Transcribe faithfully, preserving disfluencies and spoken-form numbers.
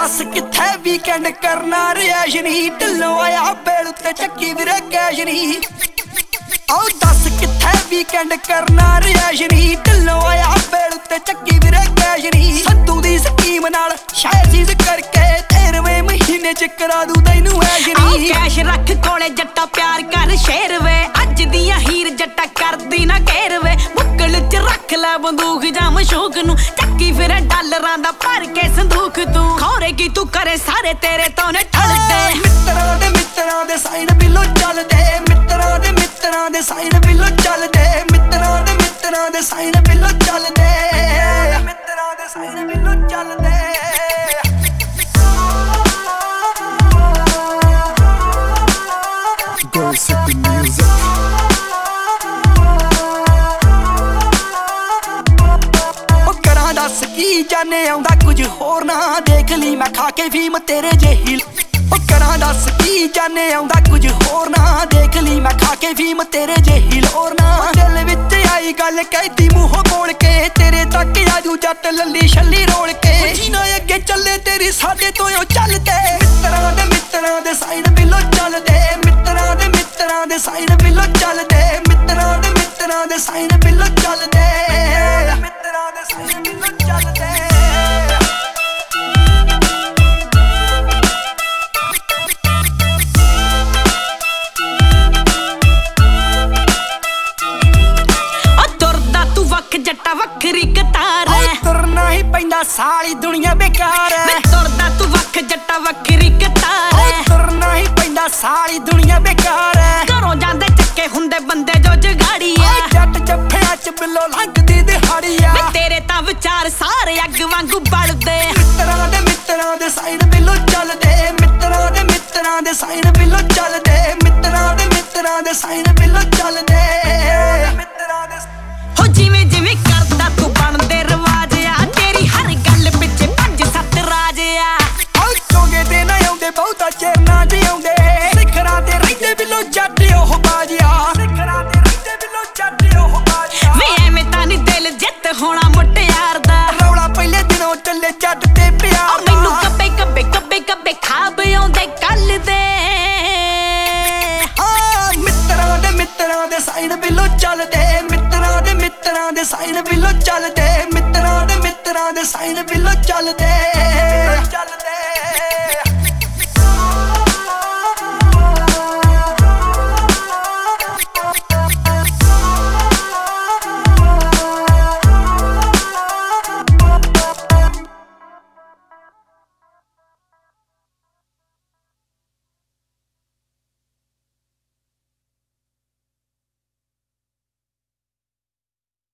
दस किथे वीकेंड करना रियाज नी ढिल्लों आया बेल उत्ते चक्की विरे कैश नी ओ दस किथे वीकेंड करना रियाज नी ढिल्लों आया बेल उत्ते चक्की विरे कैश नी संधू दी स्कीम नाल शायद चीज करके तेरहवें महीने च करा दूं तैनू ऐश नी कैश रख कोले जट्टा प्यार कर शेर वे अज दियां हीर जट्टा करदी ना घेर वे बुक्कल च रख लै बंदूक जां मशूक नू चक्की फिरे डॉलरां दा भर के संदूक तू खौरे की तू करे सारे तेरे तो ने ठलदे मित्तरां दे मित्तरां दे साइन बिलो चलदे मित्तरां दे मित्तरां दे साइन बिलो चलदे मित्तरां दे मित्तरां दे साइन बिलो चलदे मित्तरां दे साइन बिलो चलदे दस की जाने आउंदा कुछ होर ना देख ली मैं खा के फीम तेरे जेही करा दस की जाने आउंदा कुछ होर ना देख ली मैं खा के फीम तेरे जेही लोर ना दिल विच आई गल कहती मूंहों बोल के तेरे तक आजू जट लल्ली छल्ली रोल के जीना अगे चले तेरी साडे तो चलदे मित्तरां दे मित्तरां दे साइन बिलो चलदे मित्तरां दे मित्तरां दे साइन बिलो चलदे मित्तरां दे मित्तरां दे साइन बिलो चलदे मित्तरां दे साइन बिलो चलदे जट्टा वखरी कतार तुरना ही पैंदा सारी दुनिया बेकार है तुरदा तू वख जट्टा वखरी कतार तुरना ही पैंदा सारी दुनिया बेकार है घरों जांदे चक्के हुंदे बंदे जो जगाड़ी आ जट जफ्फियां च बिलो लंघदी दिहाड़ी आ तेरे तां विचार सारे अग वांगू बलदे मित्तरां दे मित्तरां दे साइन बिलो चलदे मित्तरां दे मित्तरां दे साइन बिलो चलदे मित्तरां दे मित्तरां दे साइन बिलो चलदे मित्तरां दे हो जिवें जिवें करदा तू बनदे रवाज आ तेरी हर गल पिछे पंज सत्त राज आ ओ चोगे ते ना आउंदे बहुता चेर ना जिउंदे सिखरां ते रहिंदे बिलो जट ओह बाजिया सिखरां ते रहिंदे बिलो जट ओह बाजिया वे एवें तां नी दिल जित होना मुटियार दा रौला पहले दिनों चले जट ते प्यार मैनू कब्बे कब्बे कब्बे कब्बे खाब आउंदे कल दे मित्तरां दे मित्तरां दे साइन बिलो चलदे मित्तरां दे मित्तरां दे साइन बिलो चलदे मित्तरां दे मित्तरां दे साइन बिलो चलदे।